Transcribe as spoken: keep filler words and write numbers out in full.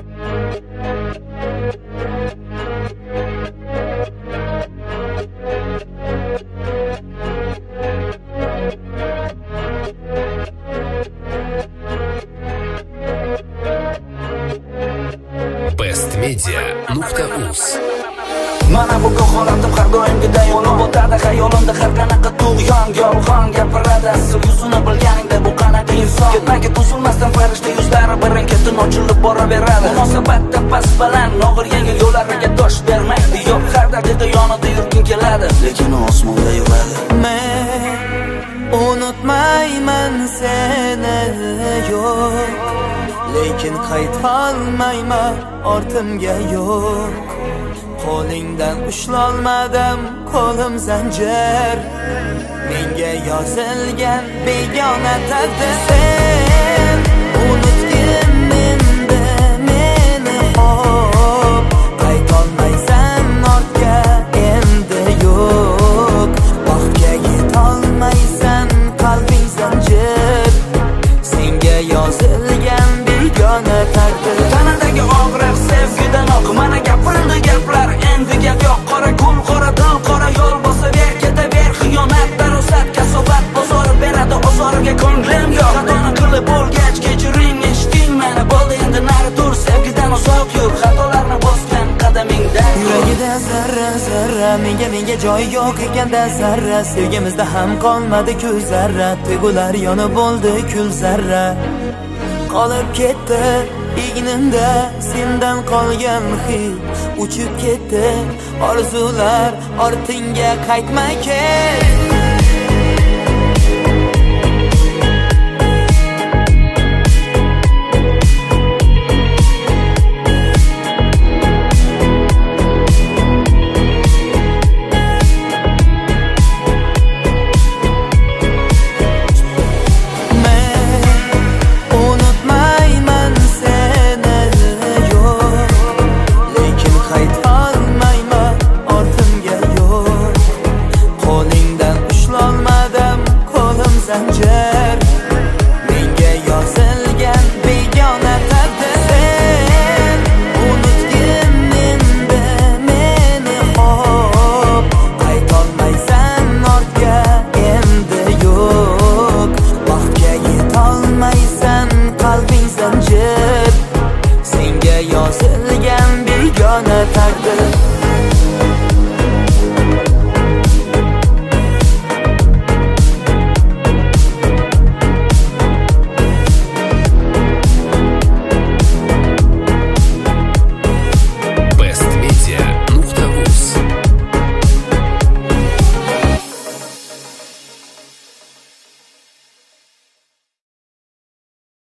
bestmedia nuqta uz. Mana bu holatim har doimgidek bo'lib o'tadi xayolimda, har qanaqa tug'yon yolg'on gapiradi. Asl yuzini bilganingda bu qanaqa inson? Ketma-ket uzilmasdan farishta yuzlari birin-ketin ochilib boraveradi. Munosabatda past baland og'ir yengil yo'llariga dosh bermaydi. Yo'q, har daqiqa yonida yurging keladi, lekin osmonda yuradi. Men unutmayman seni, yo'q, lekin qaytolmayman ortimga, yo'q. Qo'lingdan ushlolmadim, qo'lim zanjir, menga yozilgan begona taqdir. Sen unutgin menda meni, hop, qaytolmaysan ortga endi, yo'q. Baxtga yetolmaysan, qalbing zanjir, senga yozilgan begona taqdir. Tanadagi og'riq sevgidan oq, mana gapirildi gaplar endi gap yo'q. Qora kun, qora dil, qora yo'l bosaver, ketaver. Xiyonat, darosat, kasobat bozori beradi ozoriga ko'nglim yo'q. Xatoni qilib bo'lgach kechiring, eshiting meni, bo'ldi endi nari tur, sevgidan uzoq yur, xatolarni bosgan qadamingda. Yuragida zarra zarra, menga menga joy yo'q ekanda zarra. Sevgimizda ham qolmadi kul zarra, tuyg'ular yonib bo'ldi kul zarra. Qolib ketdi egnimda sendan qolgan hid, uchib ketdi orzular, ortingga qaytma ket.